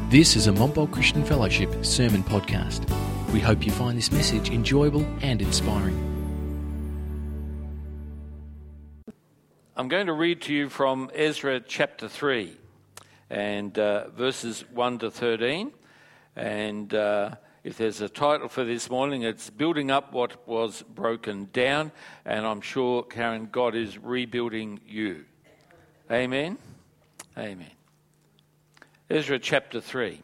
This is a Montbult Christian Fellowship sermon podcast. We hope you find this message enjoyable and inspiring. I'm going to read to you from Ezra chapter 3 and verses 1 to 13. And if there's a title for this morning, it's Building Up What Was Broken Down. And I'm sure, Karen, God is rebuilding you. Amen? Amen. Ezra chapter 3.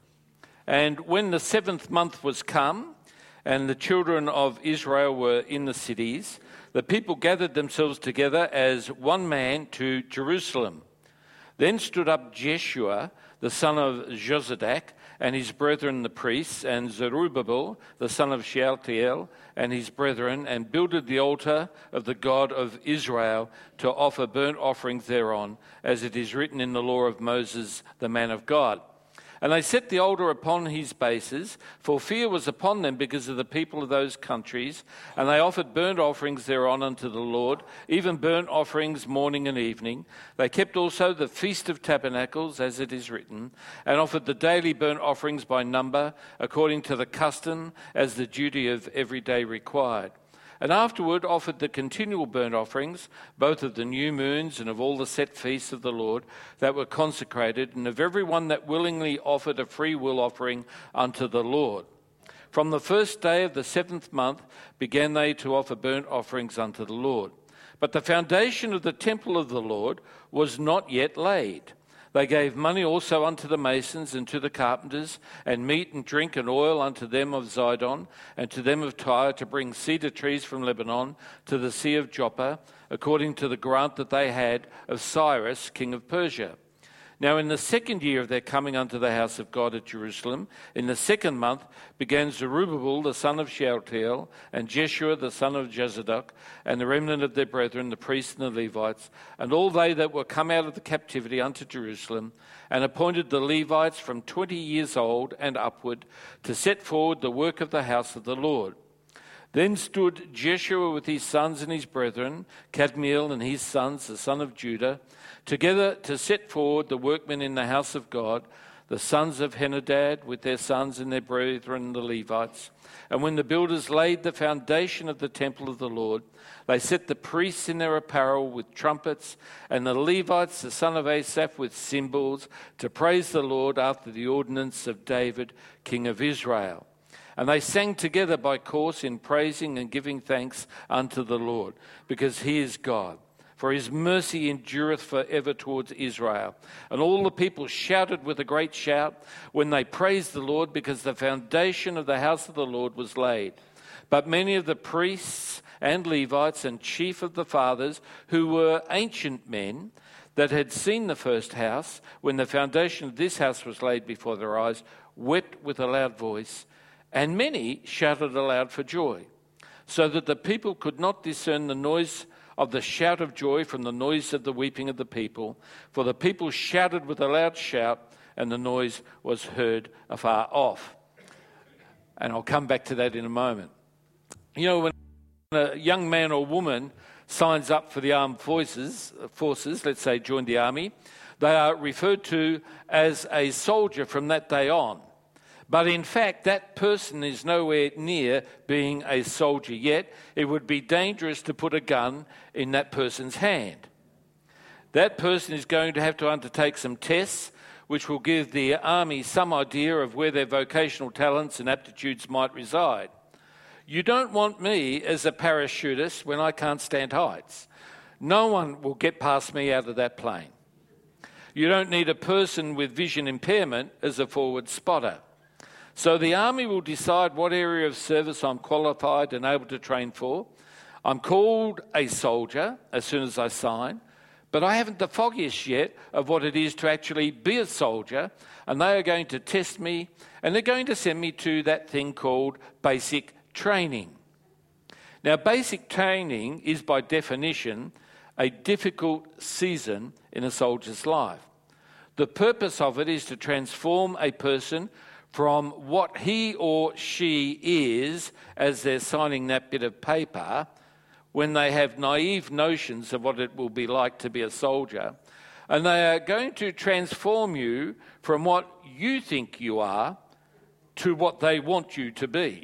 And when the 7th month was come, and the children of Israel were in the cities, the people gathered themselves together as one man to Jerusalem. Then stood up Jeshua, the son of Jozadak, and his brethren the priests, and Zerubbabel, the son of Shealtiel, and his brethren, and builded the altar of the God of Israel to offer burnt offerings thereon, as it is written in the law of Moses, the man of God. And they set the altar upon his bases, for fear was upon them because of the people of those countries. And they offered burnt offerings thereon unto the Lord, even burnt offerings morning and evening. They kept also the Feast of Tabernacles, as it is written, and offered the daily burnt offerings by number, according to the custom, as the duty of every day required. And afterward offered the continual burnt offerings, both of the new moons and of all the set feasts of the Lord that were consecrated, and of every one that willingly offered a free will offering unto the Lord. From the first day of the 7th month began they to offer burnt offerings unto the Lord. But the foundation of the temple of the Lord was not yet laid. They gave money also unto the masons and to the carpenters, and meat and drink and oil unto them of Zidon, and to them of Tyre, to bring cedar trees from Lebanon to the sea of Joppa, according to the grant that they had of Cyrus, king of Persia. Now in the 2nd year of their coming unto the house of God at Jerusalem, in the 2nd month began Zerubbabel the son of Shealtiel, and Jeshua the son of Jozadak, and the remnant of their brethren, the priests and the Levites, and all they that were come out of the captivity unto Jerusalem, and appointed the Levites from 20 years old and upward, to set forward the work of the house of the Lord. Then stood Jeshua with his sons and his brethren, Kadmiel and his sons, the son of Judah, together to set forward the workmen in the house of God, the sons of Henadad with their sons and their brethren, the Levites. And when the builders laid the foundation of the temple of the Lord, they set the priests in their apparel with trumpets, and the Levites, the son of Asaph, with cymbals, to praise the Lord after the ordinance of David, king of Israel. And they sang together by course in praising and giving thanks unto the Lord, because he is God. For his mercy endureth forever towards Israel. And all the people shouted with a great shout when they praised the Lord, because the foundation of the house of the Lord was laid. But many of the priests and Levites and chief of the fathers, who were ancient men, that had seen the first house, when the foundation of this house was laid before their eyes, wept with a loud voice, and many shouted aloud for joy, so that the people could not discern the noise of the shout of joy from the noise of the weeping of the people. For the people shouted with a loud shout, and the noise was heard afar off. And I'll come back to that in a moment. You know, when a young man or woman signs up for the armed forces, let's say join the army, they are referred to as a soldier from that day on. But in fact, that person is nowhere near being a soldier yet. It would be dangerous to put a gun in that person's hand. That person is going to have to undertake some tests, which will give the army some idea of where their vocational talents and aptitudes might reside. You don't want me as a parachutist when I can't stand heights. No one will get past me out of that plane. You don't need a person with vision impairment as a forward spotter. So the army will decide what area of service I'm qualified and able to train for. I'm called a soldier as soon as I sign, but I haven't the foggiest yet of what it is to actually be a soldier, and they are going to test me, and they're going to send me to that thing called basic training. Now, basic training is by definition a difficult season in a soldier's life. The purpose of it is to transform a person from what he or she is as they're signing that bit of paper, when they have naive notions of what it will be like to be a soldier, And they are going to transform you from what you think you are to what they want you to be.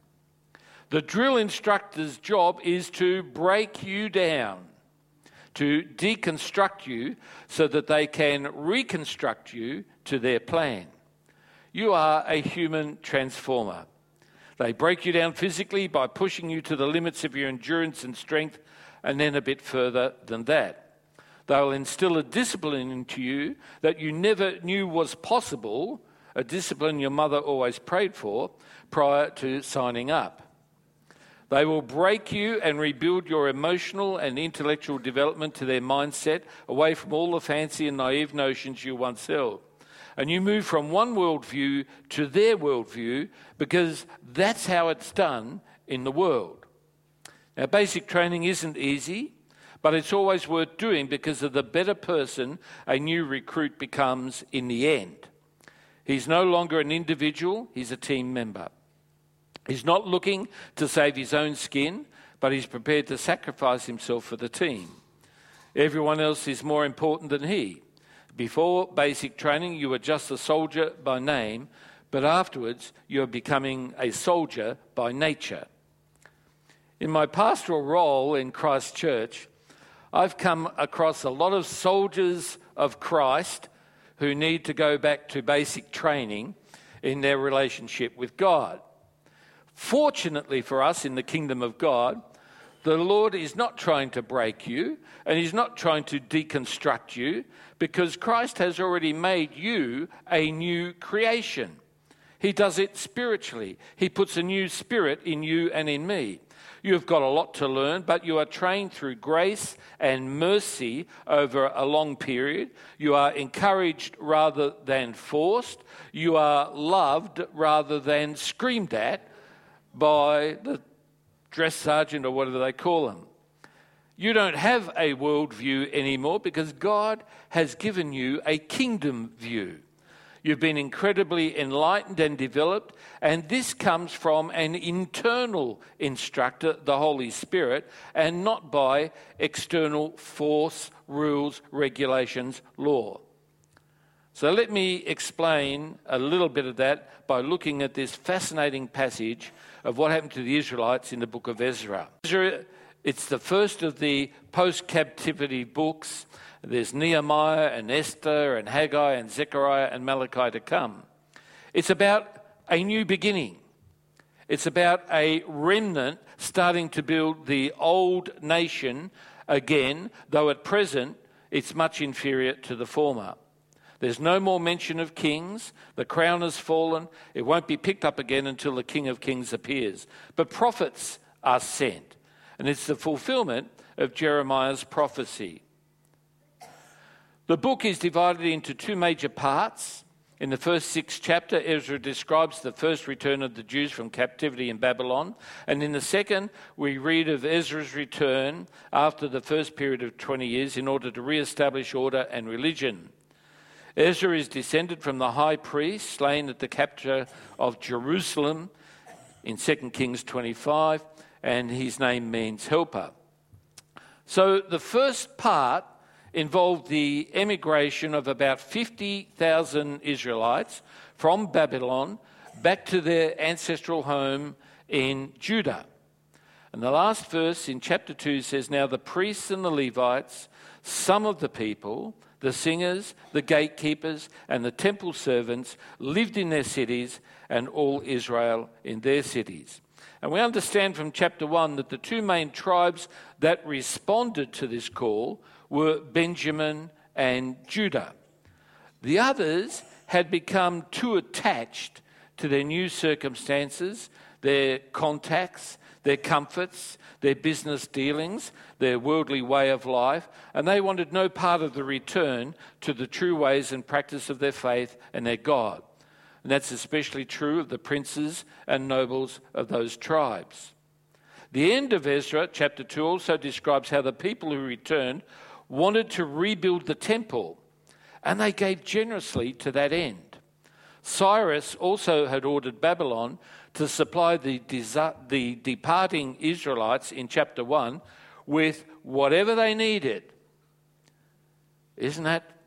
The drill instructor's job is to break you down, to deconstruct you so that they can reconstruct you to their plan. You are a human transformer. They break you down physically by pushing you to the limits of your endurance and strength, and then a bit further than that. They will instill a discipline into you that you never knew was possible, a discipline your mother always prayed for prior to signing up. They will break you and rebuild your emotional and intellectual development to their mindset, away from all the fancy and naive notions you once held. And you move from one worldview to their worldview because that's how it's done in the world. Now, basic training isn't easy, but it's always worth doing because of the better person a new recruit becomes in the end. He's no longer an individual, he's a team member. He's not looking to save his own skin, but he's prepared to sacrifice himself for the team. Everyone else is more important than he. Before basic training, you were just a soldier by name, but afterwards you're becoming a soldier by nature. In my pastoral role in Christ Church, I've come across a lot of soldiers of Christ who need to go back to basic training in their relationship with God. Fortunately for us in the kingdom of God, the Lord is not trying to break you and he's not trying to deconstruct you because Christ has already made you a new creation. He does it spiritually. He puts a new spirit in you and in me. You've got a lot to learn, but you are trained through grace and mercy over a long period. You are encouraged rather than forced. You are loved rather than screamed at by the dress sergeant or whatever they call them. You don't have a worldview anymore because God has given you a kingdom view. You've been incredibly enlightened and developed, and this comes from an internal instructor, the Holy Spirit, and not by external force, rules, regulations, law. So let me explain a little bit of that by looking at this fascinating passage of what happened to the Israelites in the book of Ezra. It's the first of the post-captivity books. There's Nehemiah and Esther and Haggai and Zechariah and Malachi to come. It's about a new beginning. It's about a remnant starting to build the old nation again, though at present it's much inferior to the former. There's no more mention of kings. The crown has fallen. It won't be picked up again until the King of Kings appears. But prophets are sent. And it's the fulfillment of Jeremiah's prophecy. The book is divided into two major parts. In the first 6 chapters, Ezra describes the first return of the Jews from captivity in Babylon. And in the second, we read of Ezra's return after the first period of 20 years in order to re-establish order and religion. Ezra is descended from the high priest slain at the capture of Jerusalem in 2 Kings 25, and his name means helper. So the first part involved the emigration of about 50,000 Israelites from Babylon back to their ancestral home in Judah. And the last verse in chapter 2 says, "Now the priests and the Levites, some of the people, the singers, the gatekeepers, and the temple servants lived in their cities, and all Israel in their cities." And we understand from chapter 1 that the two main tribes that responded to this call were Benjamin and Judah. The others had become too attached to their new circumstances, their contacts, their comforts, their business dealings, their worldly way of life, and they wanted no part of the return to the true ways and practice of their faith and their God. And that's especially true of the princes and nobles of those tribes. The end of Ezra, chapter 2, also describes how the people who returned wanted to rebuild the temple, and they gave generously to that end. Cyrus also had ordered Babylon to supply the departing Israelites in chapter 1 with whatever they needed. Isn't that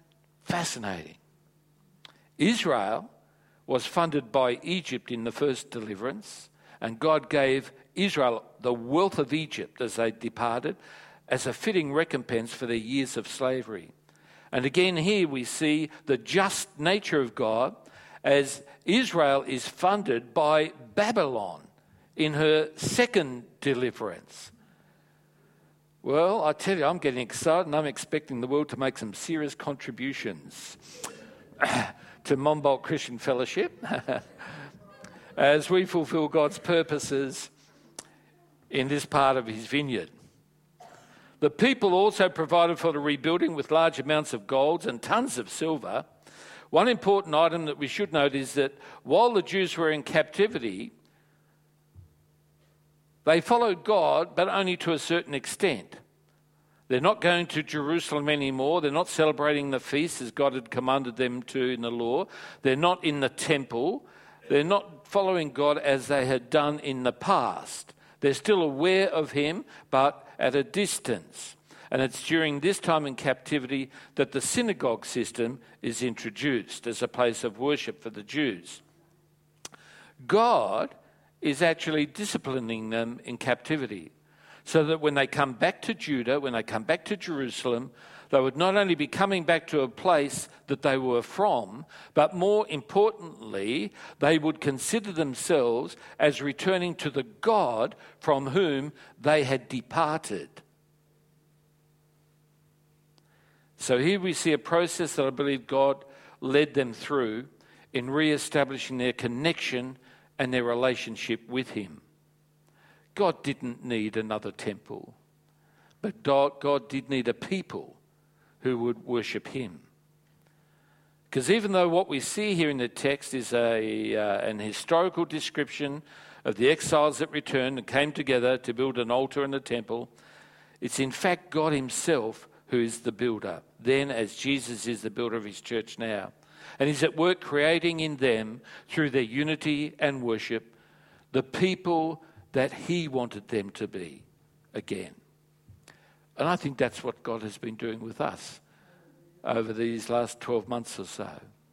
Fascinating. Israel was funded by Egypt in the first deliverance, and God gave Israel the wealth of Egypt as they departed as a fitting recompense for their years of slavery. And again here we see the just nature of God as Israel is funded by Babylon in her second deliverance. Well, I tell you, I'm getting excited and I'm expecting the world to make some serious contributions to Mombolt Christian Fellowship as we fulfill God's purposes in this part of his vineyard. The people also provided for the rebuilding with large amounts of gold and tons of silver. One important item that we should note is that while the Jews were in captivity, they followed God, but only to a certain extent. They're not going to Jerusalem anymore. They're not celebrating the feast as God had commanded them to in the law. They're not in the temple. They're not following God as they had done in the past. They're still aware of him, but at a distance. And it's during this time in captivity that the synagogue system is introduced as a place of worship for the Jews. God is actually disciplining them in captivity so that when they come back to Judah, when they come back to Jerusalem, they would not only be coming back to a place that they were from, but more importantly, they would consider themselves as returning to the God from whom they had departed. So here we see a process that I believe God led them through in re-establishing their connection and their relationship with him. God didn't need another temple, but God did need a people who would worship him. Because even though what we see here in the text is an historical description of the exiles that returned and came together to build an altar and a temple, it's in fact God himself who is the builder, then as Jesus is the builder of his church now. And he's at work creating in them, through their unity and worship, the people that he wanted them to be again. And I think that's what God has been doing with us over these last 12 months or so.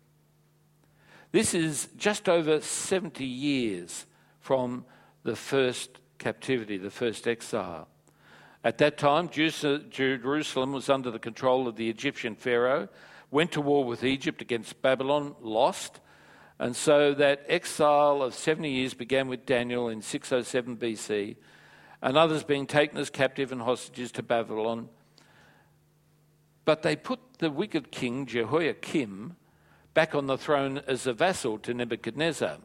This is just over 70 years from the first captivity, the first exile. At that time, Jerusalem was under the control of the Egyptian Pharaoh, went to war with Egypt against Babylon, lost. And so that exile of 70 years began with Daniel in 607 BC, and others being taken as captive and hostages to Babylon. But they put the wicked king, Jehoiakim, back on the throne as a vassal to Nebuchadnezzar.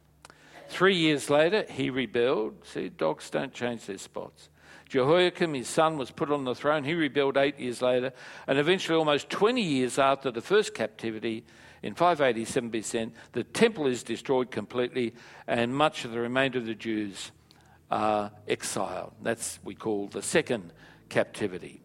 3 years later, he rebelled. See, dogs don't change their spots. Jehoiakim, his son, was put on the throne. He rebelled 8 years later, and eventually, almost 20 years after the first captivity, in 587 BC, the temple is destroyed completely, and much of the remainder of the Jews are exiled. That's we call the second captivity.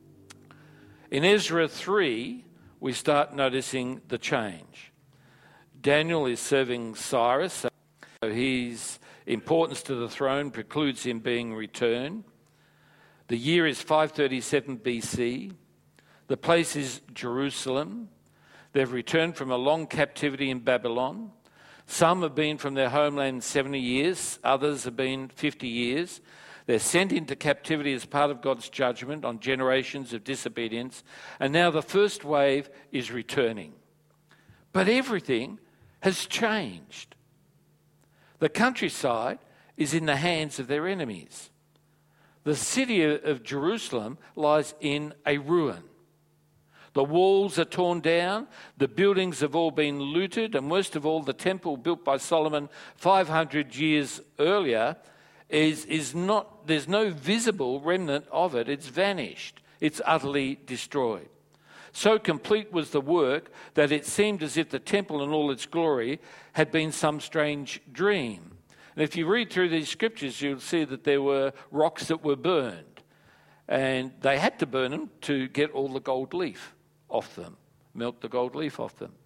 In Ezra 3, we start noticing the change. Daniel is serving Cyrus, so his importance to the throne precludes him being returned. The year is 537 BC. The place is Jerusalem. They've returned from a long captivity in Babylon. Some have been from their homeland 70 years. Others have been 50 years. They're sent into captivity as part of God's judgment on generations of disobedience. And now the first wave is returning. But everything has changed. The countryside is in the hands of their enemies. The city of Jerusalem lies in a ruin. The walls are torn down, the buildings have all been looted, and worst of all, the temple built by Solomon 500 years earlier is not, there's no visible remnant of it. It's vanished. It's utterly destroyed. So complete was the work that it seemed as if the temple in all its glory had been some strange dream. And if you read through these scriptures, you'll see that there were rocks that were burned, and they had to burn them to get all the gold leaf off them, melt the gold leaf off them.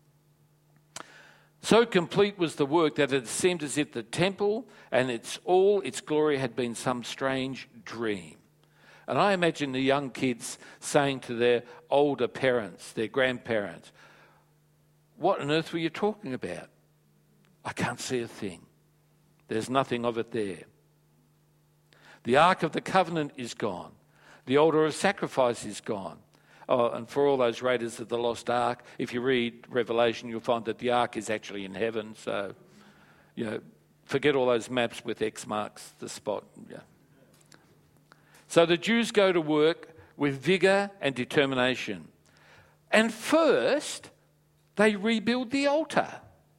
So complete was the work that it seemed as if the temple and all its glory had been some strange dream. And I imagine the young kids saying to their older parents, their grandparents, "What on earth were you talking about? I can't see a thing. There's nothing of it there." The Ark of the Covenant is gone. The altar of sacrifice is gone. Oh, and for all those Raiders of the Lost Ark, if you read Revelation, you'll find that the Ark is actually in heaven. So, forget all those maps with X marks the spot. Yeah. So the Jews go to work with vigour and determination. And first, they rebuild the altar.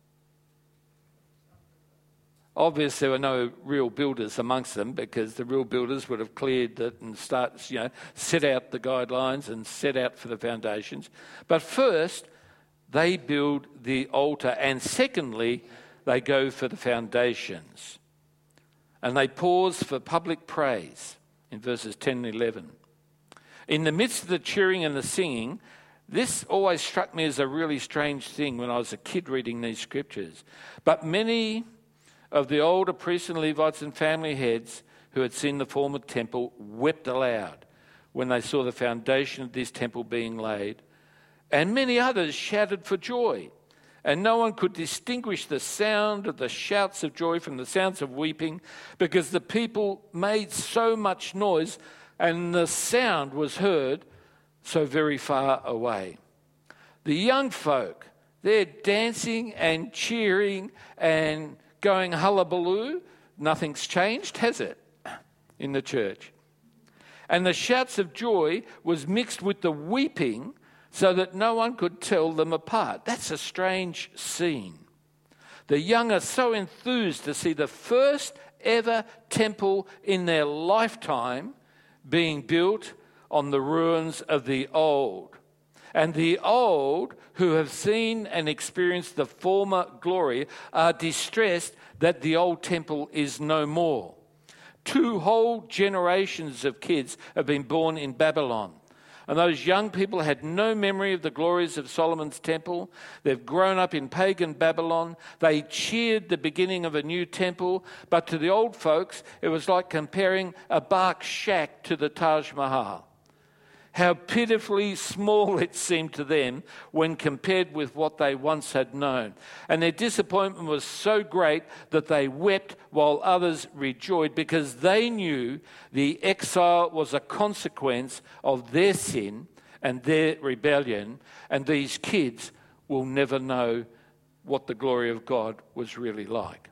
Obviously, there were no real builders amongst them, because the real builders would have cleared it and set out the guidelines and set out for the foundations. But first, they build the altar, and secondly, they go for the foundations. And they pause for public praise in verses 10 and 11. In the midst of the cheering and the singing, this always struck me as a really strange thing when I was a kid reading these scriptures. But many of the older priests and Levites and family heads who had seen the former temple wept aloud when they saw the foundation of this temple being laid. And many others shouted for joy. And no one could distinguish the sound of the shouts of joy from the sounds of weeping, because the people made so much noise and the sound was heard so very far away. The young folk, they're dancing and cheering and going hullabaloo. Nothing's changed, has it, in the church? And the shouts of joy was mixed with the weeping, so that no one could tell them apart. That's a strange scene. The young are so enthused to see the first ever temple in their lifetime being built on the ruins of the old. And the old, who have seen and experienced the former glory, are distressed that the old temple is no more. 2 whole generations of kids have been born in Babylon. And those young people had no memory of the glories of Solomon's temple. They've grown up in pagan Babylon. They cheered the beginning of a new temple. But to the old folks, it was like comparing a bark shack to the Taj Mahal. How pitifully small it seemed to them when compared with what they once had known. And their disappointment was so great that they wept while others rejoiced, because they knew the exile was a consequence of their sin and their rebellion, and these kids will never know what the glory of God was really like.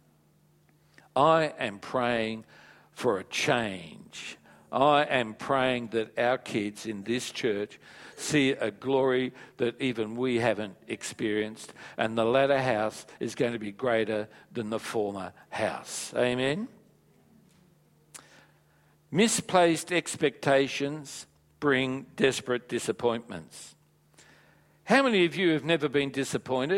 I am praying for a change. I am praying that our kids in this church see a glory that even we haven't experienced, and the latter house is going to be greater than the former house. Amen? Misplaced expectations bring desperate disappointments. How many of you have never been disappointed?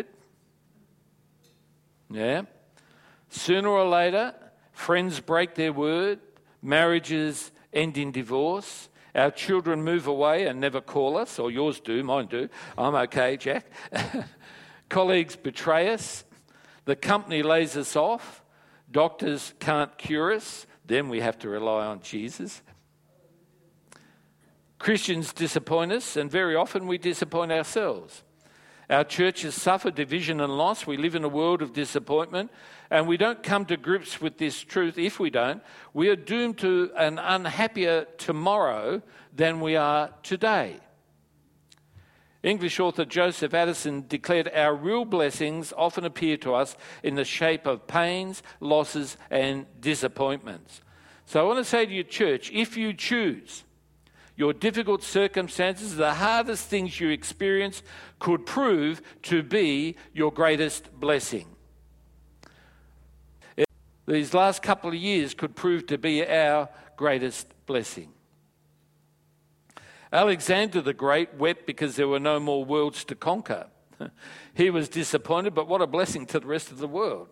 Yeah? Sooner or later, friends break their word, marriages end in divorce, our children move away and never call us, or yours do, mine do. I'm okay, Jack. Colleagues betray us, the company lays us off, doctors can't cure us, then we have to rely on Jesus. Christians disappoint us, and very often we disappoint ourselves. Our churches suffer division and loss. We live in a world of disappointment, and we don't come to grips with this truth. If we don't, we are doomed to an unhappier tomorrow than we are today. English author Joseph Addison declared, "Our real blessings often appear to us in the shape of pains, losses, and disappointments." So I want to say to your church, if you choose, your difficult circumstances, the hardest things you experience, could prove to be your greatest blessing. These last couple of years could prove to be our greatest blessing. Alexander the Great wept because there were no more worlds to conquer. He was disappointed, but what a blessing to the rest of the world.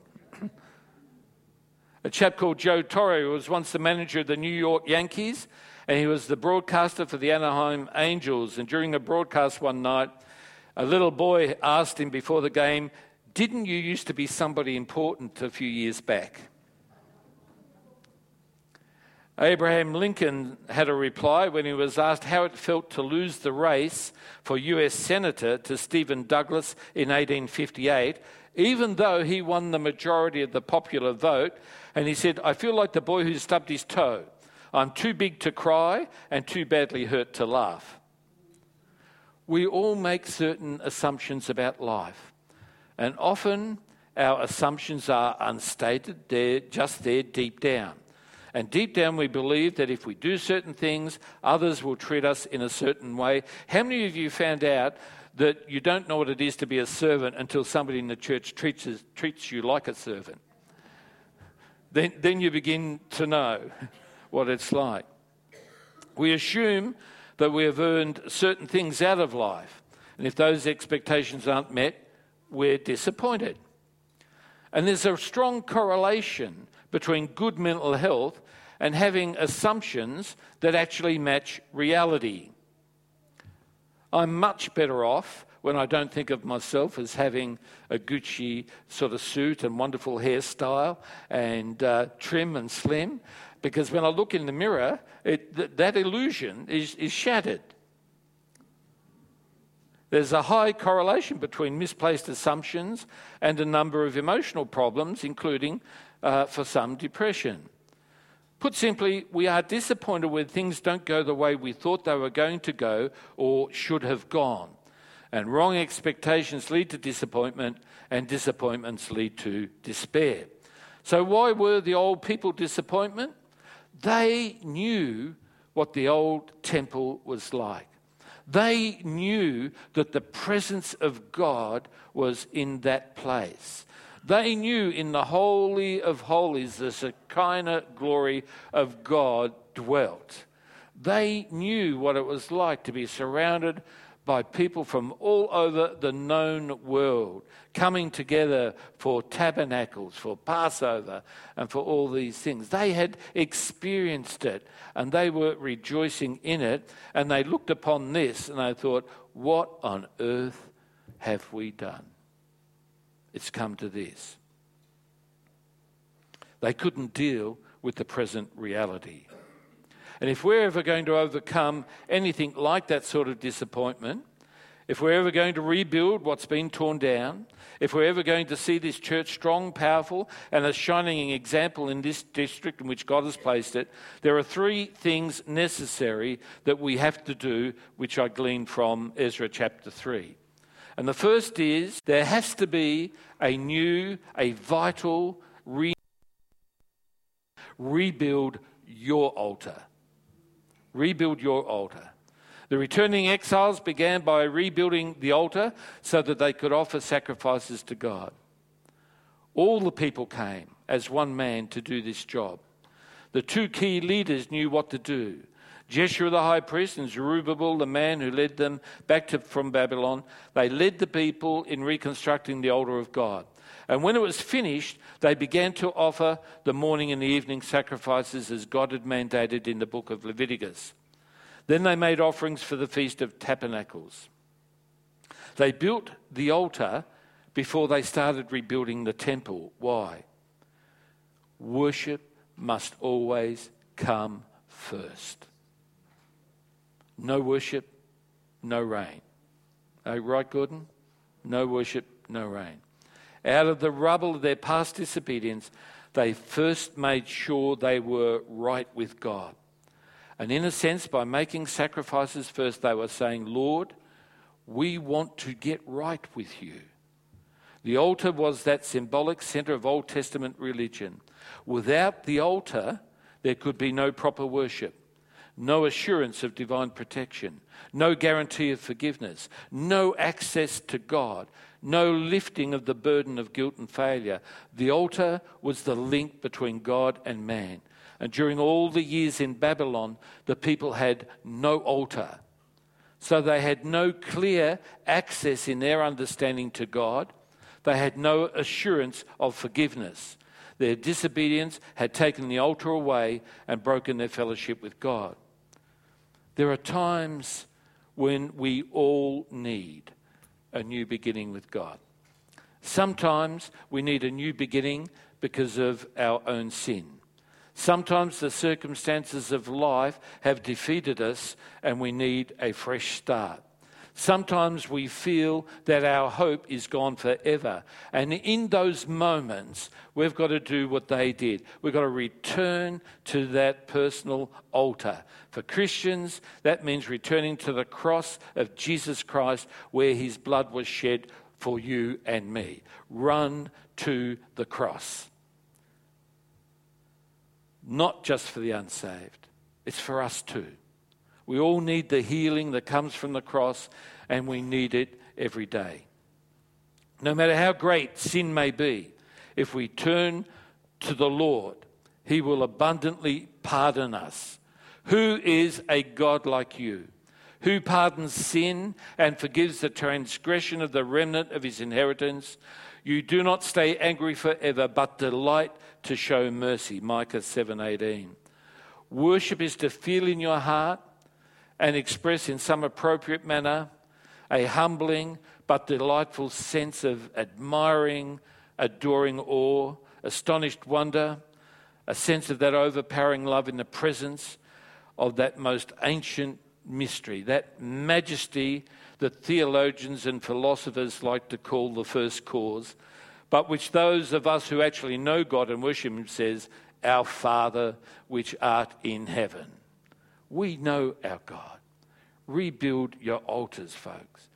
A chap called Joe Torre was once the manager of the New York Yankees, and he was the broadcaster for the Anaheim Angels. And during a broadcast one night, a little boy asked him before the game, "Didn't you used to be somebody important a few years back?" Abraham Lincoln had a reply when he was asked how it felt to lose the race for US Senator to Stephen Douglas in 1858, even though he won the majority of the popular vote. And he said, "I feel like the boy who stubbed his toe. I'm too big to cry and too badly hurt to laugh." We all make certain assumptions about life, and often our assumptions are unstated. They're just there deep down. And deep down we believe that if we do certain things, others will treat us in a certain way. How many of you found out that you don't know what it is to be a servant until somebody in the church treats you like a servant? Then you begin to know what it's like. We assume that we have earned certain things out of life, and if those expectations aren't met, we're disappointed. And there's a strong correlation between good mental health and having assumptions that actually match reality. I'm much better off when I don't think of myself as having a Gucci sort of suit and wonderful hairstyle and trim and slim, because when I look in the mirror, that illusion is shattered. There's a high correlation between misplaced assumptions and a number of emotional problems, including, for some, depression. Put simply, we are disappointed when things don't go the way we thought they were going to go or should have gone. And wrong expectations lead to disappointment, and disappointments lead to despair. So why were the old people disappointed? They knew what the old temple was like. They knew that the presence of God was in that place. They knew in the Holy of Holies the Shekinah glory of God dwelt. They knew what it was like to be surrounded by people from all over the known world, coming together for tabernacles, for Passover, and for all these things. They had experienced it, and they were rejoicing in it, and they looked upon this, and they thought, what on earth have we done? It's come to this. They couldn't deal with the present reality. And if we're ever going to overcome anything like that sort of disappointment, if we're ever going to rebuild what's been torn down, if we're ever going to see this church strong, powerful, and a shining example in this district in which God has placed it, there are three things necessary that we have to do, which I gleaned from Ezra chapter 3. And the first is there has to be a new, a vital rebuild your altar. Rebuild your altar. The returning exiles began by rebuilding the altar so that they could offer sacrifices to God. All the people came as one man to do this job. The two key leaders knew what to do. Jeshua the high priest and Zerubbabel, the man who led them back from Babylon, they led the people in reconstructing the altar of God. And when it was finished, they began to offer the morning and the evening sacrifices as God had mandated in the book of Leviticus. Then they made offerings for the Feast of Tabernacles. They built the altar before they started rebuilding the temple. Why? Worship must always come first. No worship, no rain. Right, Gordon? No worship, no rain. Out of the rubble of their past disobedience, they first made sure they were right with God. And in a sense, by making sacrifices first, they were saying, Lord, we want to get right with you. The altar was that symbolic centre of Old Testament religion. Without the altar, there could be no proper worship, no assurance of divine protection, no guarantee of forgiveness, no access to God, no lifting of the burden of guilt and failure. The altar was the link between God and man. And during all the years in Babylon, the people had no altar. So they had no clear access in their understanding to God. They had no assurance of forgiveness. Their disobedience had taken the altar away and broken their fellowship with God. There are times when we all need a new beginning with God. Sometimes we need a new beginning because of our own sin. Sometimes the circumstances of life have defeated us and we need a fresh start. Sometimes we feel that our hope is gone forever. And in those moments, we've got to do what they did. We've got to return to that personal altar. For Christians, that means returning to the cross of Jesus Christ where his blood was shed for you and me. Run to the cross. Not just for the unsaved. It's for us too. We all need the healing that comes from the cross, and we need it every day. No matter how great sin may be, if we turn to the Lord, he will abundantly pardon us. Who is a God like you, who pardons sin and forgives the transgression of the remnant of his inheritance? You do not stay angry forever, but delight to show mercy. Micah 7:18. Worship is to feel in your heart and express in some appropriate manner a humbling but delightful sense of admiring, adoring awe, astonished wonder, a sense of that overpowering love in the presence of that most ancient mystery, that majesty that theologians and philosophers like to call the first cause, but which those of us who actually know God and worship him says, our Father which art in heaven. We know our God. Rebuild your altars, folks.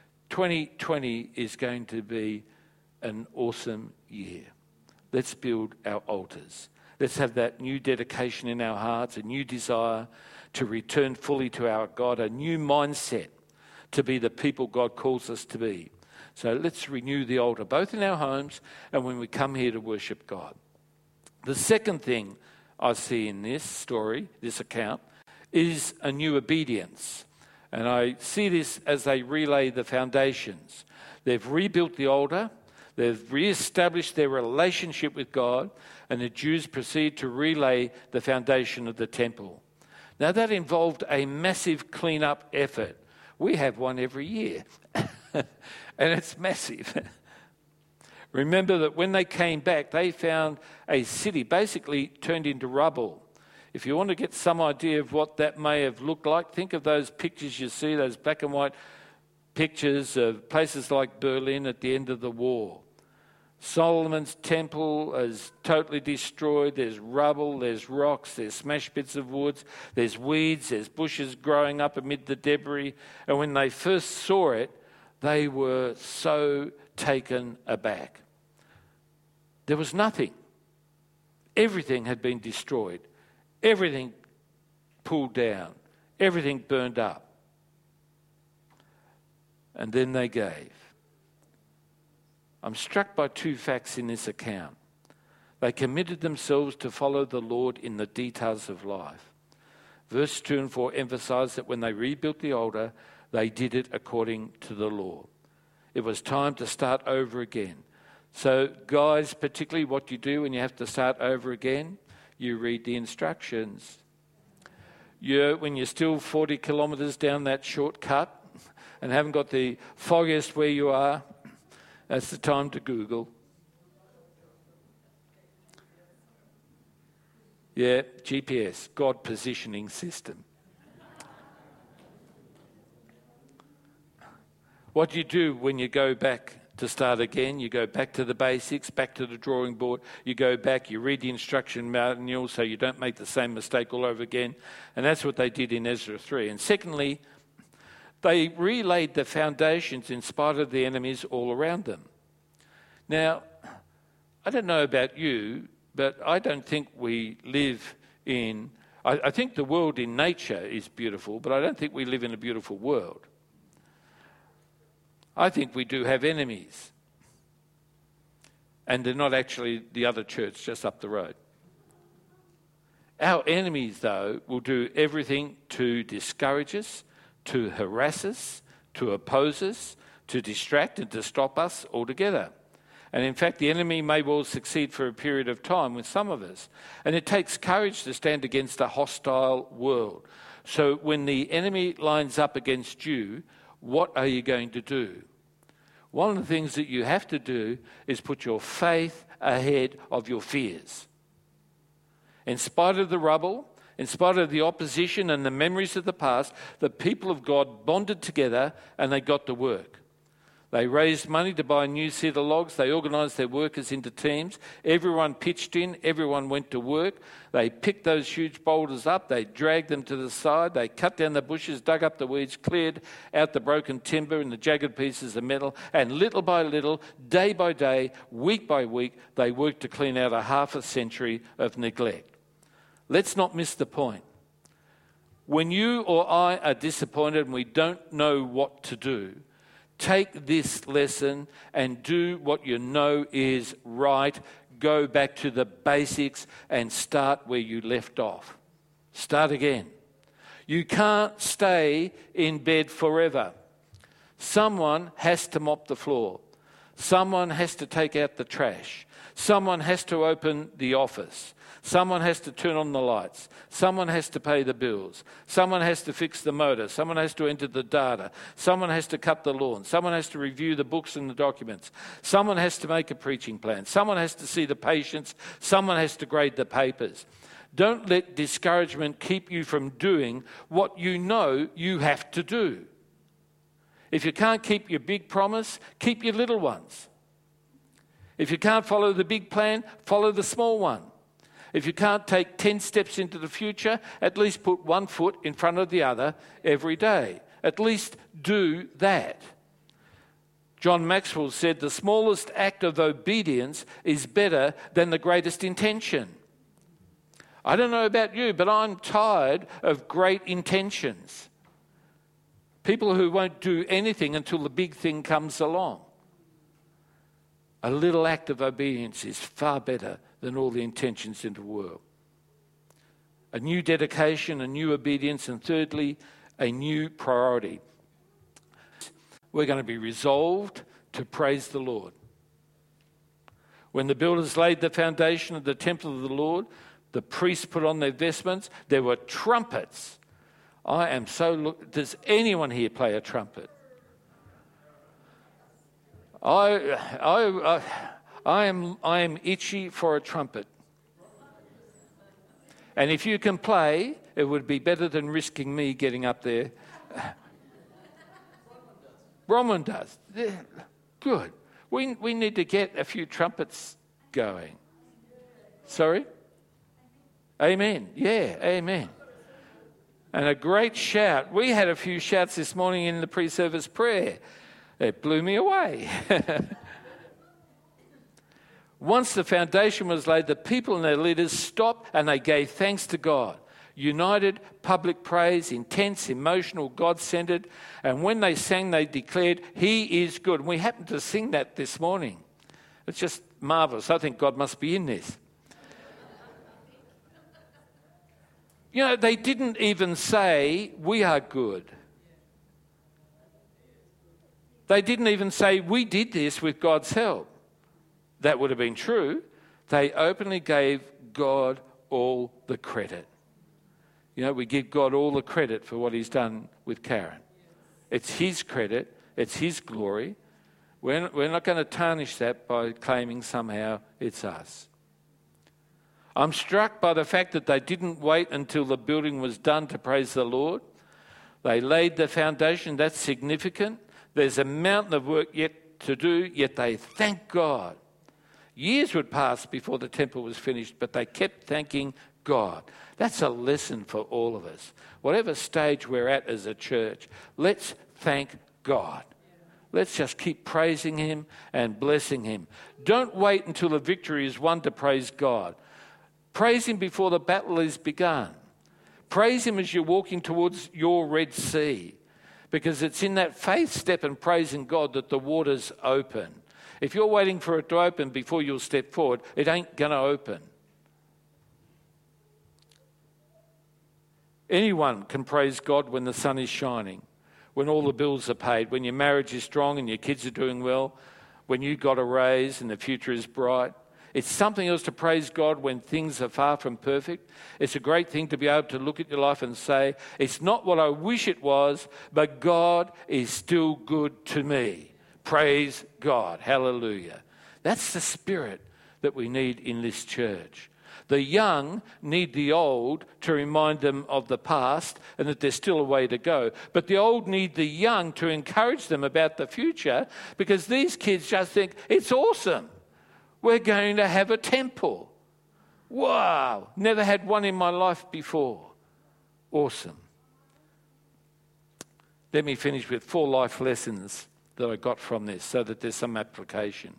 2020 is going to be an awesome year. Let's build our altars. Let's have that new dedication in our hearts, a new desire to return fully to our God, a new mindset to be the people God calls us to be. So let's renew the altar, both in our homes and when we come here to worship God. The second thing I see in this story, this account, is a new obedience. And I see this as they relay the foundations. They've rebuilt the altar, they've re-established their relationship with God, and the Jews proceed to relay the foundation of the temple. Now that involved a massive clean-up effort. We have one every year, and it's massive. Remember that when they came back, they found a city basically turned into rubble. If you want to get some idea of what that may have looked like, think of those pictures you see, those black and white pictures of places like Berlin at the end of the war. Solomon's temple is totally destroyed. There's rubble, there's rocks, there's smashed bits of woods, there's weeds, there's bushes growing up amid the debris. And when they first saw it, they were so taken aback. There was nothing. Everything had been destroyed. Everything pulled down. Everything burned up. And then they gave. I'm struck by two facts in this account. They committed themselves to follow the Lord in the details of life. Verse 2 and 4 emphasize that when they rebuilt the altar, they did it according to the law. It was time to start over again. So, guys, particularly what you do when you have to start over again, you read the instructions. When you're still 40 kilometres down that shortcut and haven't got the foggiest where you are, that's the time to Google. Yeah, GPS, God Positioning System. What do you do when you go back to start again? You go back to the basics, back to the drawing board. You go back, you read the instruction manual so you don't make the same mistake all over again. And that's what they did in Ezra 3. And secondly, they relaid the foundations in spite of the enemies all around them. Now, I don't know about you, but I don't think we live in... I think the world in nature is beautiful, but I don't think we live in a beautiful world. I think we do have enemies. And they're not actually the other church just up the road. Our enemies, though, will do everything to discourage us, to harass us, to oppose us, to distract and to stop us altogether. And in fact, the enemy may well succeed for a period of time with some of us. And it takes courage to stand against a hostile world. So when the enemy lines up against you, what are you going to do? One of the things that you have to do is put your faith ahead of your fears. In spite of the rubble, in spite of the opposition and the memories of the past, the people of God bonded together and they got to work. They raised money to buy new cedar logs. They organised their workers into teams. Everyone pitched in. Everyone went to work. They picked those huge boulders up. They dragged them to the side. They cut down the bushes, dug up the weeds, cleared out the broken timber and the jagged pieces of metal. And little by little, day by day, week by week, they worked to clean out a half a century of neglect. Let's not miss the point. When you or I are disappointed and we don't know what to do, take this lesson and do what you know is right. Go back to the basics and start where you left off. Start again. You can't stay in bed forever. Someone has to mop the floor. Someone has to take out the trash. Someone has to open the office. Someone has to turn on the lights. Someone has to pay the bills. Someone has to fix the motor. Someone has to enter the data. Someone has to cut the lawn. Someone has to review the books and the documents. Someone has to make a preaching plan. Someone has to see the patients. Someone has to grade the papers. Don't let discouragement keep you from doing what you know you have to do. If you can't keep your big promise, keep your little ones. If you can't follow the big plan, follow the small one. If you can't take 10 steps into the future, at least put one foot in front of the other every day. At least do that. John Maxwell said the smallest act of obedience is better than the greatest intention. I don't know about you, but I'm tired of great intentions. People who won't do anything until the big thing comes along. A little act of obedience is far better than all the intentions in the world. A new dedication, a new obedience, and thirdly, a new priority. We're going to be resolved to praise the Lord. When the builders laid the foundation of the temple of the Lord, the priests put on their vestments, there were trumpets. Does anyone here play a trumpet? I am itchy for a trumpet. And if you can play, it would be better than risking me getting up there. Bronwyn does. Good. We need to get a few trumpets going. Sorry? Amen. Yeah, amen. And a great shout. We had a few shouts this morning in the pre-service prayer. It blew me away. Once the foundation was laid, the people and their leaders stopped and they gave thanks to God. United, public praise, intense, emotional, God-centered. And when they sang, they declared, He is good. And we happened to sing that this morning. It's just marvellous. I think God must be in this. You know, they didn't even say, we are good. They didn't even say, we did this with God's help. That would have been true. They openly gave God all the credit. You know, we give God all the credit for what He's done with Karen. It's His credit. It's His glory. We're not going to tarnish that by claiming somehow it's us. I'm struck by the fact that they didn't wait until the building was done to praise the Lord. They laid the foundation. That's significant. There's a mountain of work yet to do, yet they thank God. Years would pass before the temple was finished, but they kept thanking God. That's a lesson for all of us. Whatever stage we're at as a church, let's thank God. Let's just keep praising Him and blessing Him. Don't wait until the victory is won to praise God. Praise Him before the battle is begun. Praise Him as you're walking towards your Red Sea, because it's in that faith step and praising God that the waters open. If you're waiting for it to open before you'll step forward, it ain't going to open. Anyone can praise God when the sun is shining, when all the bills are paid, when your marriage is strong and your kids are doing well, when you got a raise and the future is bright. It's something else to praise God when things are far from perfect. It's a great thing to be able to look at your life and say, it's not what I wish it was, but God is still good to me. Praise God. Hallelujah. That's the spirit that we need in this church. The young need the old to remind them of the past and that there's still a way to go. But the old need the young to encourage them about the future, because these kids just think, it's awesome. We're going to have a temple. Wow, never had one in my life before. Awesome. Let me finish with 4 life lessons that I got from this so that there's some application.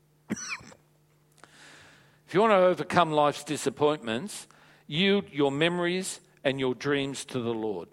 If you want to overcome life's disappointments, yield your memories and your dreams to the Lord.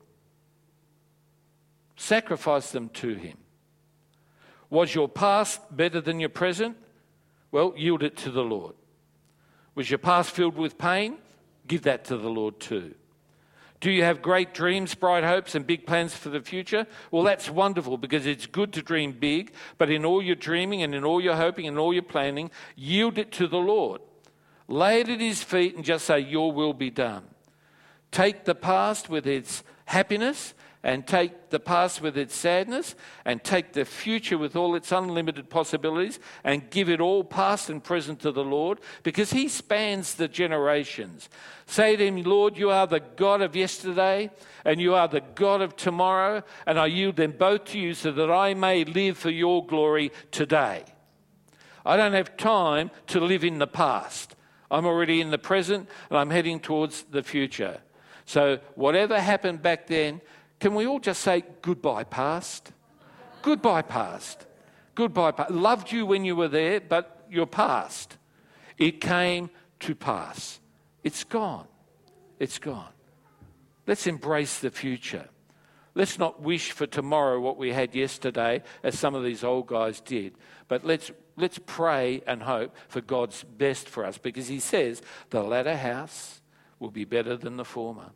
Sacrifice them to Him. Was your past better than your present? Well, yield it to the Lord. Was your past filled with pain? Give that to the Lord too. Do you have great dreams, bright hopes, and big plans for the future? Well, that's wonderful, because it's good to dream big, but in all your dreaming and in all your hoping and all your planning, yield it to the Lord. Lay it at His feet and just say, your will be done. Take the past with its happiness, and take the past with its sadness, and take the future with all its unlimited possibilities, and give it all, past and present, to the Lord, because He spans the generations. Say to Him, Lord, you are the God of yesterday, and you are the God of tomorrow, and I yield them both to you so that I may live for your glory today. I don't have time to live in the past. I'm already in the present, and I'm heading towards the future. So whatever happened back then, can we all just say, goodbye, past? Goodbye, past. Goodbye, past. Loved you when you were there, but you're past. It came to pass. It's gone. It's gone. Let's embrace the future. Let's not wish for tomorrow what we had yesterday, as some of these old guys did. But let's pray and hope for God's best for us, because He says the latter house will be better than the former.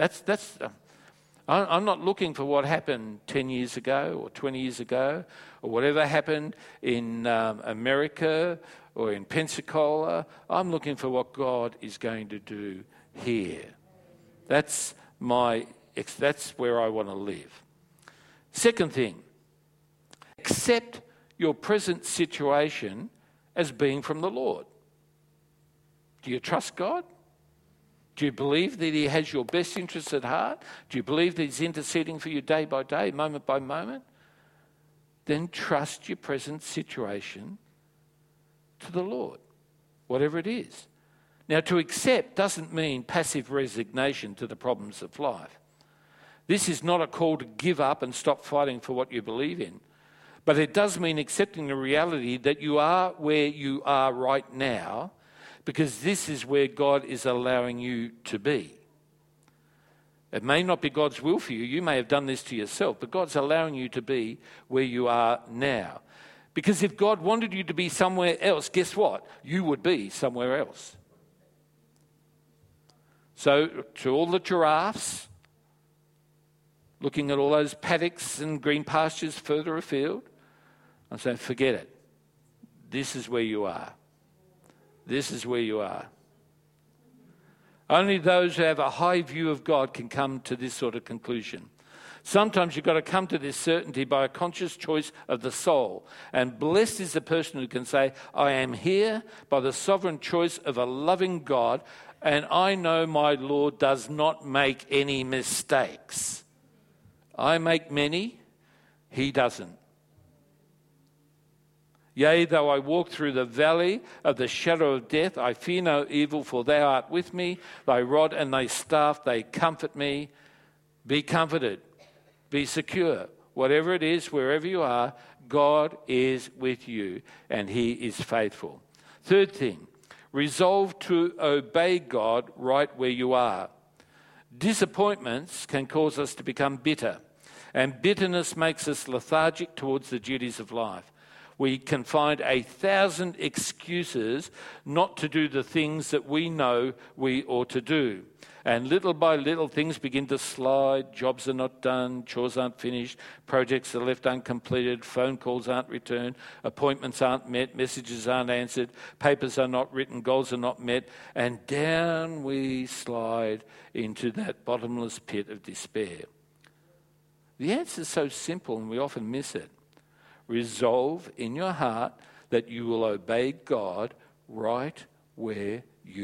I'm not looking for what happened 10 years ago or 20 years ago or whatever happened in America or in Pensacola. I'm looking for what God is going to do here. That's where I want to live. Second thing, accept your present situation as being from the Lord. Do you trust God? Do you believe that He has your best interests at heart? Do you believe that He's interceding for you day by day, moment by moment? Then trust your present situation to the Lord, whatever it is. Now, to accept doesn't mean passive resignation to the problems of life. This is not a call to give up and stop fighting for what you believe in. But it does mean accepting the reality that you are where you are right now, because this is where God is allowing you to be. It may not be God's will for you. You may have done this to yourself, but God's allowing you to be where you are now. Because if God wanted you to be somewhere else, guess what? You would be somewhere else. So to all the giraffes, looking at all those paddocks and green pastures further afield, I'm saying, forget it. This is where you are. This is where you are. Only those who have a high view of God can come to this sort of conclusion. Sometimes you've got to come to this certainty by a conscious choice of the soul. And blessed is the person who can say, I am here by the sovereign choice of a loving God, and I know my Lord does not make any mistakes. I make many, He doesn't. Yea, though I walk through the valley of the shadow of death, I fear no evil, for thou art with me. Thy rod and thy staff, they comfort me. Be comforted. Be secure. Whatever it is, wherever you are, God is with you, and He is faithful. Third thing, resolve to obey God right where you are. Disappointments can cause us to become bitter, and bitterness makes us lethargic towards the duties of life. We can find 1,000 excuses not to do the things that we know we ought to do. And little by little, things begin to slide. Jobs are not done, chores aren't finished, projects are left uncompleted, phone calls aren't returned, appointments aren't met, messages aren't answered, papers are not written, goals are not met, and down we slide into that bottomless pit of despair. The answer is so simple, and we often miss it. Resolve in your heart that you will obey God right where you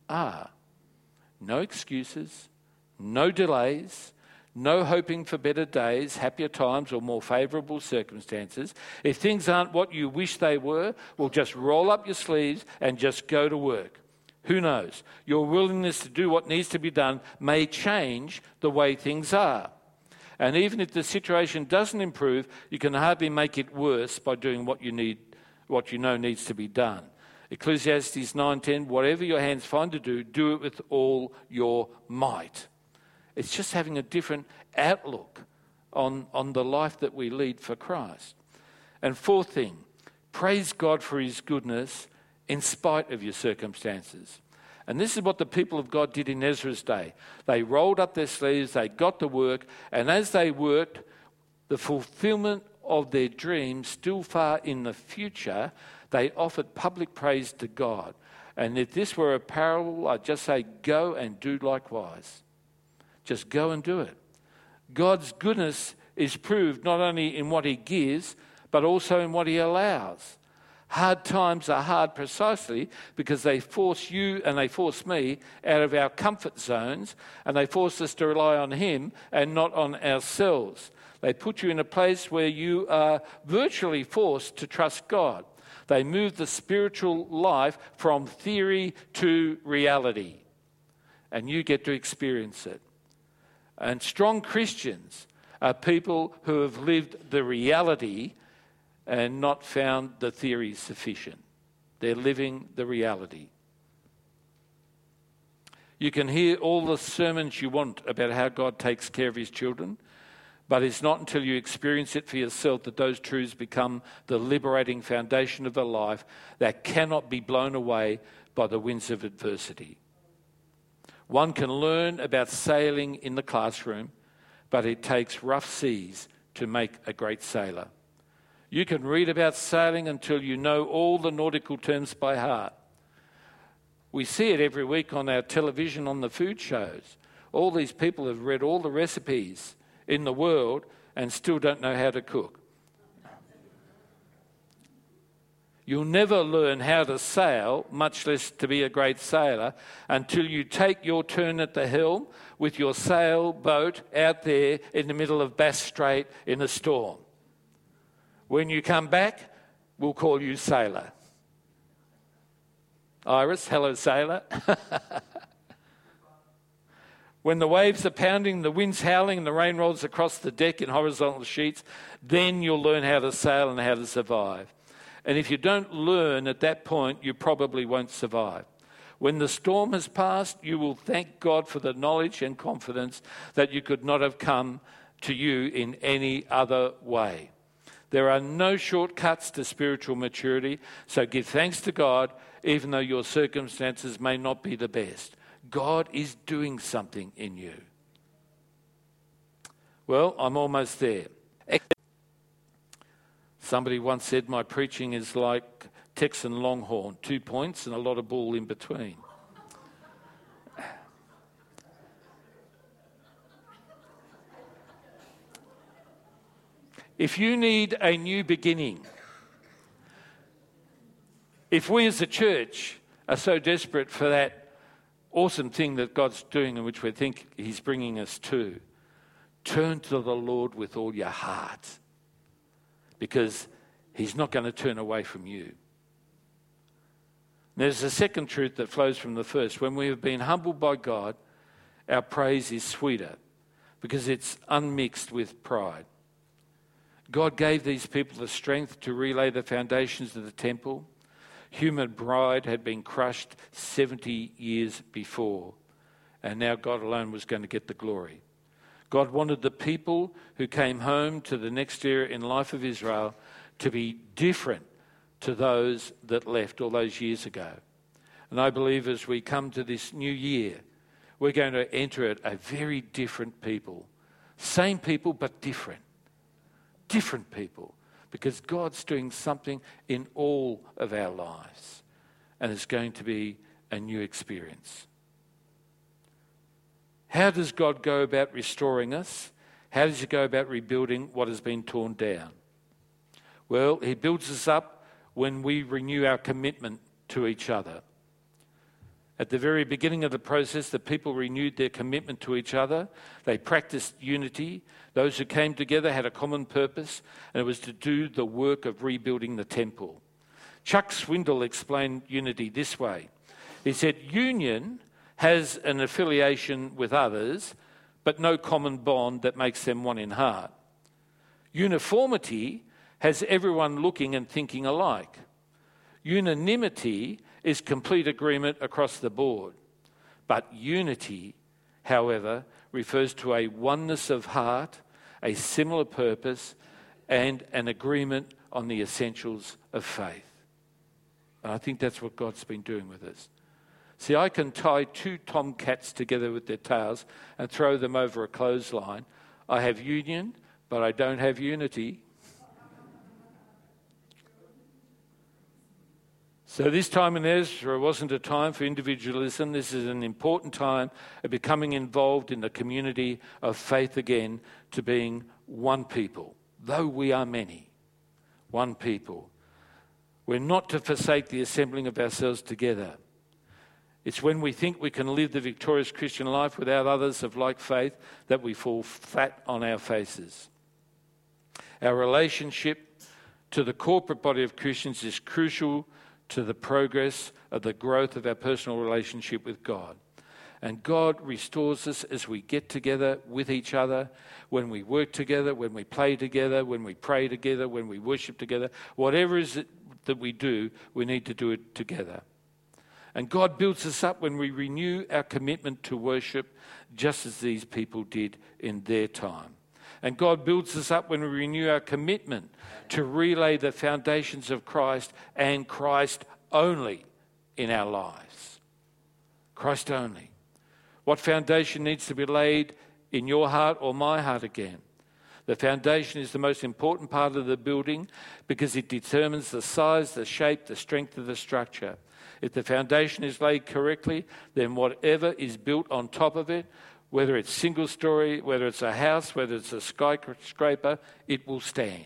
are. No excuses, no delays, no hoping for better days, happier times, or more favourable circumstances. If things aren't what you wish they were, well, just roll up your sleeves and just go to work. Who knows? Your willingness to do what needs to be done may change the way things are. And even if the situation doesn't improve, you can hardly make it worse by doing what you know needs to be done. Ecclesiastes 9:10, whatever your hands find to do, do it with all your might. It's just having a different outlook on the life that we lead for Christ. And fourth thing, praise God for his goodness in spite of your circumstances. And this is what the people of God did in Ezra's day. They rolled up their sleeves, they got to work, and as they worked, the fulfillment of their dreams still far in the future, they offered public praise to God. And if this were a parable, I'd just say, go and do likewise. Just go and do it. God's goodness is proved not only in what he gives, but also in what he allows. Hard times are hard precisely because they force you and they force me out of our comfort zones, and they force us to rely on him and not on ourselves. They put you in a place where you are virtually forced to trust God. They move the spiritual life from theory to reality, and you get to experience it. And strong Christians are people who have lived the reality and not found the theory sufficient. They're living the reality. You can hear all the sermons you want about how God takes care of his children, but it's not until you experience it for yourself that those truths become the liberating foundation of a life that cannot be blown away by the winds of adversity. One can learn about sailing in the classroom, but it takes rough seas to make a great sailor. You can read about sailing until you know all the nautical terms by heart. We see it every week on our television, on the food shows. All these people have read all the recipes in the world and still don't know how to cook. You'll never learn how to sail, much less to be a great sailor, until you take your turn at the helm with your sailboat out there in the middle of Bass Strait in a storm. When you come back, we'll call you sailor. Iris, hello sailor. When the waves are pounding, the wind's howling, and the rain rolls across the deck in horizontal sheets, then you'll learn how to sail and how to survive. And if you don't learn at that point, you probably won't survive. When the storm has passed, you will thank God for the knowledge and confidence that you could not have come to you in any other way. There are no shortcuts to spiritual maturity, so give thanks to God, even though your circumstances may not be the best. God is doing something in you. Well, I'm almost there. Somebody once said my preaching is like Texan Longhorn, 2 points and a lot of bull in between. If you need a new beginning, if we as a church are so desperate for that awesome thing that God's doing and which we think he's bringing us to, turn to the Lord with all your heart, because he's not going to turn away from you. There's a second truth that flows from the first. When we have been humbled by God, our praise is sweeter because it's unmixed with pride. God gave these people the strength to relay the foundations of the temple. Human pride had been crushed 70 years before, and now God alone was going to get the glory. God wanted the people who came home to the next era in the life of Israel to be different to those that left all those years ago. And I believe as we come to this new year, we're going to enter it a very different people. Same people, but different. Different people. Because God's doing something in all of our lives. And it's going to be a new experience. How does God go about restoring us? How does he go about rebuilding what has been torn down? Well, he builds us up when we renew our commitment to each other. At the very beginning of the process, the people renewed their commitment to each other. They practiced unity. Those who came together had a common purpose, and it was to do the work of rebuilding the temple. Chuck Swindoll explained unity this way. He said, union has an affiliation with others, but no common bond that makes them one in heart. Uniformity has everyone looking and thinking alike. Unanimity is complete agreement across the board. But unity, however, refers to a oneness of heart, a similar purpose, and an agreement on the essentials of faith. And I think that's what God's been doing with us. See, I can tie two tomcats together with their tails and throw them over a clothesline. I have union, but I don't have unity. So this time in Ezra wasn't a time for individualism. This is an important time of becoming involved in the community of faith again, to being one people. Though we are many, one people. We're not to forsake the assembling of ourselves together. It's when we think we can live the victorious Christian life without others of like faith that we fall flat on our faces. Our relationship to the corporate body of Christians is crucial to the progress of the growth of our personal relationship with God. And God restores us as we get together with each other, when we work together, when we play together, when we pray together, when we worship together. Whatever it is that we do, we need to do it together. And God builds us up when we renew our commitment to worship, just as these people did in their time. And God builds us up when we renew our commitment to relay the foundations of Christ and Christ only in our lives. Christ only. What foundation needs to be laid in your heart or my heart again? The foundation is the most important part of the building because it determines the size, the shape, the strength of the structure. If the foundation is laid correctly, then whatever is built on top of it, whether it's single story, whether it's a house, whether it's a skyscraper, it will stand.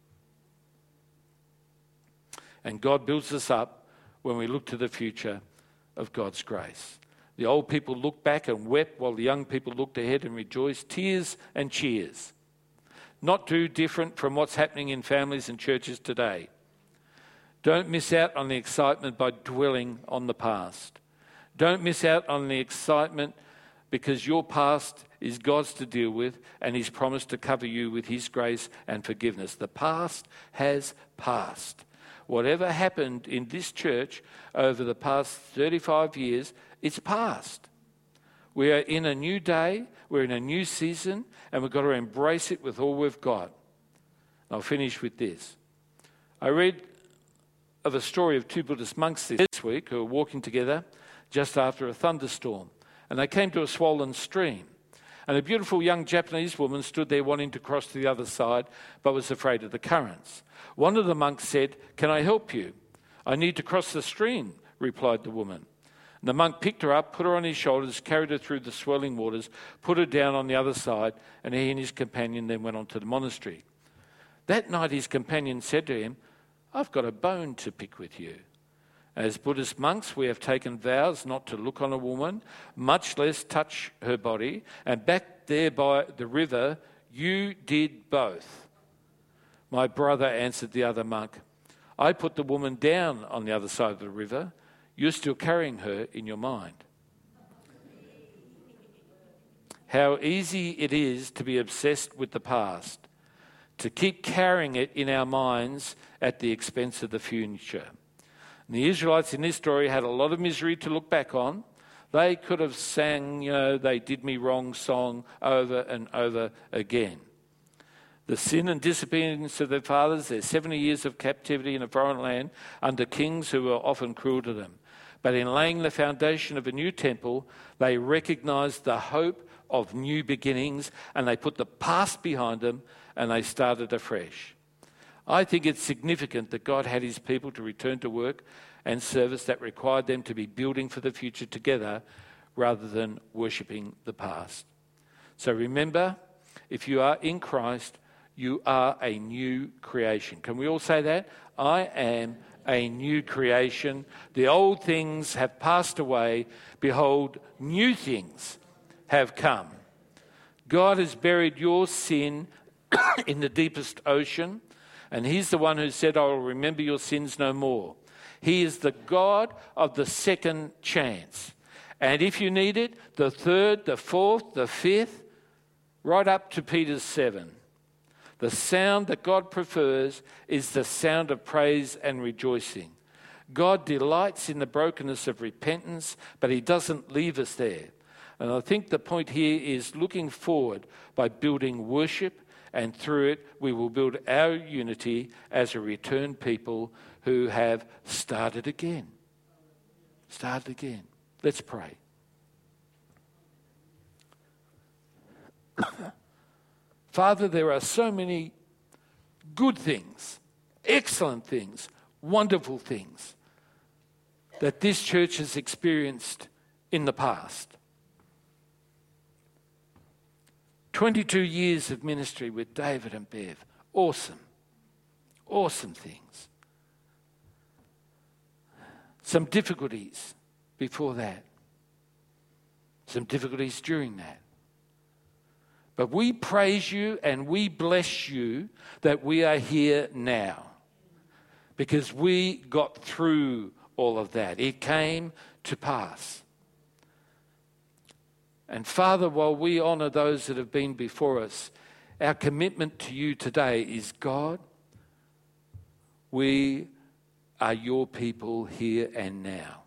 And God builds us up when we look to the future of God's grace. The old people looked back and wept while the young people looked ahead and rejoiced, tears and cheers. Not too different from what's happening in families and churches today. Don't miss out on the excitement by dwelling on the past. Don't miss out on the excitement because your past is God's to deal with, and He's promised to cover you with His grace and forgiveness. The past has passed. Whatever happened in this church over the past 35 years, it's past. We are in a new day, we're in a new season, and we've got to embrace it with all we've got. I'll finish with this. I read of a story of two Buddhist monks this week who were walking together just after a thunderstorm, and they came to a swollen stream. And a beautiful young Japanese woman stood there wanting to cross to the other side, but was afraid of the currents. One of the monks said, "Can I help you?" "I need to cross the stream," replied the woman. And the monk picked her up, put her on his shoulders, carried her through the swirling waters, put her down on the other side, and he and his companion then went on to the monastery. That night his companion said to him, "I've got a bone to pick with you. As Buddhist monks, we have taken vows not to look on a woman, much less touch her body, and back there by the river, you did both." "My brother," answered the other monk, "I put the woman down on the other side of the river. You're still carrying her in your mind." How easy it is to be obsessed with the past, to keep carrying it in our minds at the expense of the future. And the Israelites in this story had a lot of misery to look back on. They could have sang, "They did me wrong" song over and over again. The sin and disobedience of their fathers, their 70 years of captivity in a foreign land under kings who were often cruel to them. But in laying the foundation of a new temple, they recognized the hope of new beginnings, and they put the past behind them and they started afresh. I think it's significant that God had His people to return to work and service that required them to be building for the future together rather than worshipping the past. So remember, if you are in Christ, you are a new creation. Can we all say that? I am a new creation. The old things have passed away. Behold, new things have come. God has buried your sin in the deepest ocean, and he's the one who said, I will remember your sins no more. He is the God of the second chance. And if you need it, the third, the fourth, the fifth, right up to Peter's 7. The sound that God prefers is the sound of praise and rejoicing. God delights in the brokenness of repentance, but he doesn't leave us there. And I think the point here is looking forward by building worship, and through it we will build our unity as a returned people who have started again. Started again. Let's pray. Father, there are so many good things, excellent things, wonderful things that this church has experienced in the past. 22 years of ministry with David and Bev. Awesome. Awesome things. Some difficulties before that. Some difficulties during that. But we praise you and we bless you that we are here now, because we got through all of that. It came to pass. And Father, while we honour those that have been before us, our commitment to you today is, God, we are your people here and now.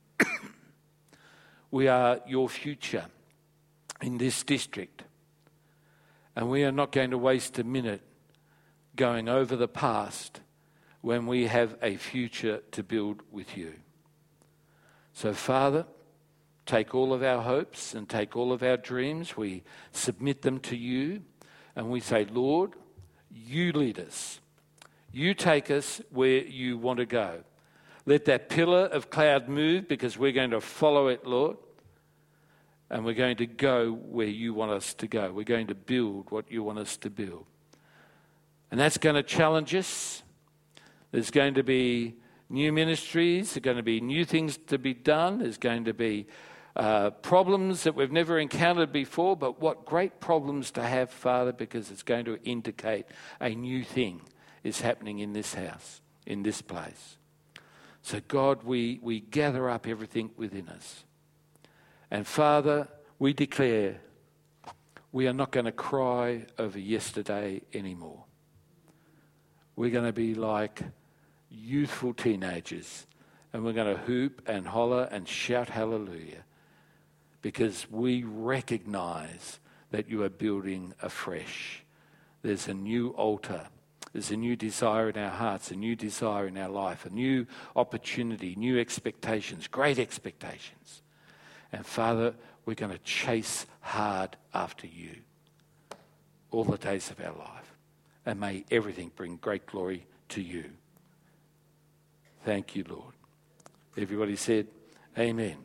We are your future in this district. And we are not going to waste a minute going over the past when we have a future to build with you. So, Father, take all of our hopes and take all of our dreams. We submit them to you and we say, Lord, you lead us. You take us where you want to go. Let that pillar of cloud move, because we're going to follow it, Lord. And we're going to go where you want us to go. We're going to build what you want us to build. And that's going to challenge us. There's going to be new ministries. There's going to be new things to be done. There's going to be problems that we've never encountered before. But what great problems to have, Father, because it's going to indicate a new thing is happening in this house, in this place. So, God, we gather up everything within us. And Father, we declare we are not going to cry over yesterday anymore. We're going to be like youthful teenagers, and we're going to hoop and holler and shout hallelujah, because we recognize that you are building afresh. There's a new altar. There's a new desire in our hearts, a new desire in our life, a new opportunity, new expectations, great expectations. And Father, we're going to chase hard after you all the days of our life. And may everything bring great glory to you. Thank you, Lord. Everybody said, Amen.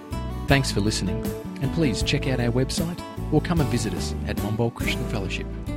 Thanks for listening, and please check out our website or come and visit us at Monbulk Christian Fellowship.